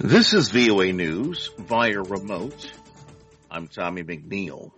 This is VOA News via remote. I'm Tommy McNeil.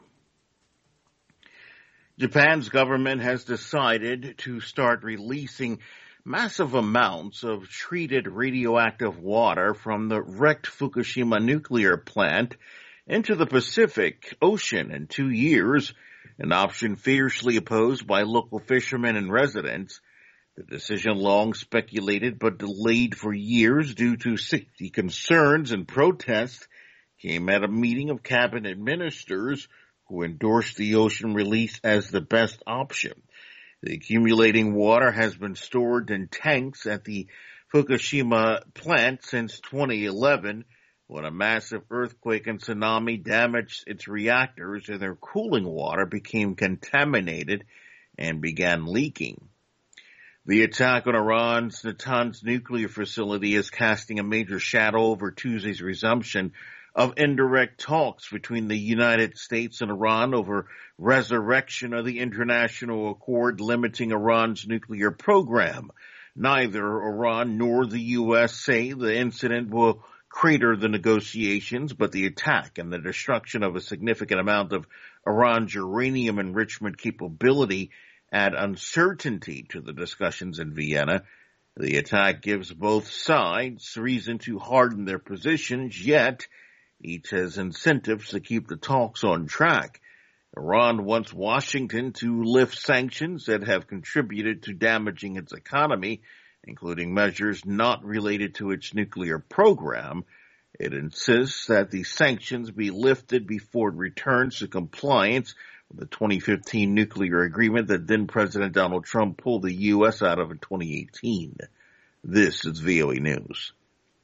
Japan's government has decided to start releasing massive amounts of treated radioactive water from the wrecked Fukushima nuclear plant into the Pacific Ocean in 2 years, an option fiercely opposed by local fishermen and residents. The decision, long speculated but delayed for years due to safety concerns and protests, came at a meeting of cabinet ministers who endorsed the ocean release as the best option. The accumulating water has been stored in tanks at the Fukushima plant since 2011, when a massive earthquake and tsunami damaged its reactors and their cooling water became contaminated and began leaking. The attack on Iran's Natanz nuclear facility is casting a major shadow over Tuesday's resumption of indirect talks between the United States and Iran over resurrection of the international accord limiting Iran's nuclear program. Neither Iran nor the U.S. say the incident will crater the negotiations, but the attack and the destruction of a significant amount of Iran's uranium enrichment capability add uncertainty to the discussions in Vienna. The attack gives both sides reason to harden their positions, yet each has incentives to keep the talks on track. Iran wants Washington to lift sanctions that have contributed to damaging its economy, including measures not related to its nuclear program. It insists that the sanctions be lifted before it returns to compliance the 2015 nuclear agreement that then President Donald Trump pulled the U.S. out of in 2018. This is VOA News.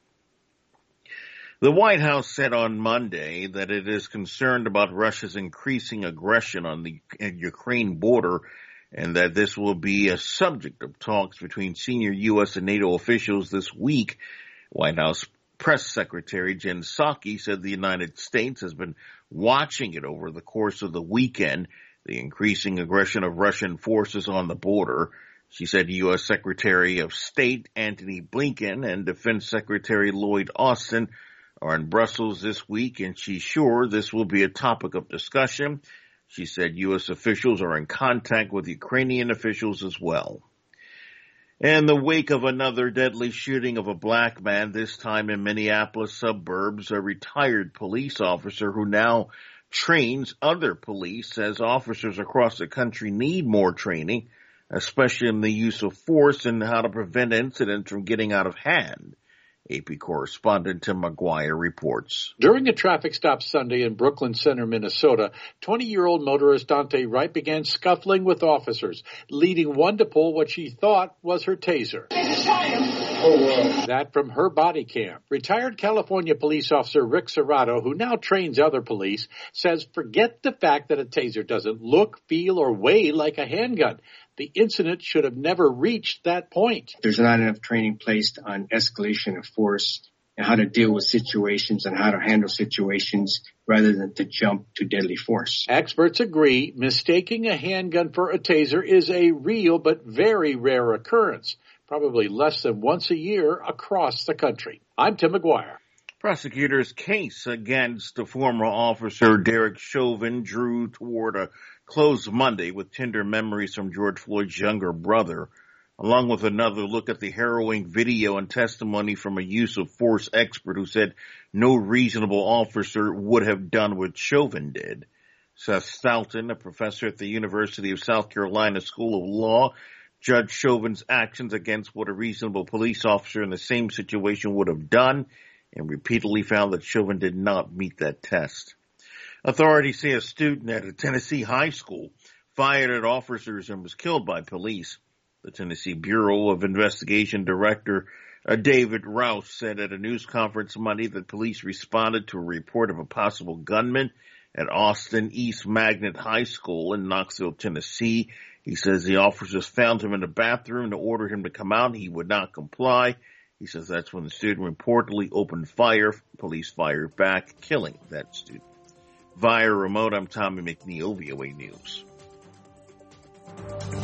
The White House said on Monday that it is concerned about Russia's increasing aggression on the Ukraine border and that this will be a subject of talks between senior U.S. and NATO officials this week. White House Press Secretary Jen Psaki said the United States has been watching it over the course of the weekend, the increasing aggression of Russian forces on the border. She said U.S. Secretary of State Antony Blinken and Defense Secretary Lloyd Austin are in Brussels this week, and she's sure this will be a topic of discussion. She said U.S. officials are in contact with Ukrainian officials as well. In the wake of another deadly shooting of a black man, this time in Minneapolis suburbs, a retired police officer who now trains other police says officers across the country need more training, especially in the use of force and how to prevent incidents from getting out of hand. AP correspondent Tim McGuire reports. During a traffic stop Sunday in Brooklyn Center, Minnesota, 20-year-old motorist Dante Wright began scuffling with officers, leading one to pull what she thought was her taser. That from her body cam. Retired California police officer Rick Serrato, who now trains other police, says forget the fact that a taser doesn't look, feel, or weigh like a handgun. The incident should have never reached that point. There's not enough training placed on escalation of force and how to deal with situations and how to handle situations rather than to jump to deadly force. Experts agree mistaking a handgun for a taser is a real but very rare occurrence, probably less than once a year across the country. I'm Tim McGuire. Prosecutors' case against the former officer Derek Chauvin drew toward a close Monday with tender memories from George Floyd's younger brother, along with another look at the harrowing video and testimony from a use of force expert who said no reasonable officer would have done what Chauvin did. Seth Stoughton, a professor at the University of South Carolina School of Law, judged Chauvin's actions against what a reasonable police officer in the same situation would have done, and repeatedly found that Chauvin did not meet that test. Authorities say a student at a Tennessee high school fired at officers and was killed by police. The Tennessee Bureau of Investigation Director David Rouse said at a news conference Monday that police responded to a report of a possible gunman at Austin East Magnet High School in Knoxville, Tennessee. He says the officers found him in the bathroom to order him to come out. He would not comply. He says that's when the student reportedly opened fire. Police fired back, killing that student. Via remote, I'm Tommy McNeil, VOA News.